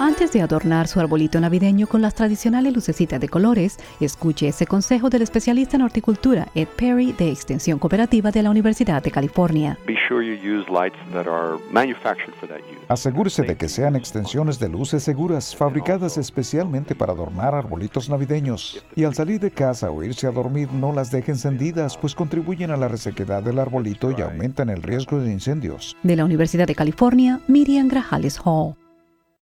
Antes de adornar su arbolito navideño con las tradicionales lucecitas de colores, escuche ese consejo del especialista en horticultura Ed Perry de Extensión Cooperativa de la Universidad de California. Asegúrese de que sean extensiones de luces seguras, fabricadas especialmente para adornar arbolitos navideños. Y al salir de casa o irse a dormir, no las deje encendidas, pues contribuyen a la resequedad del arbolito y aumentan el riesgo de incendios. De la Universidad de California, Miriam Grajales Hall.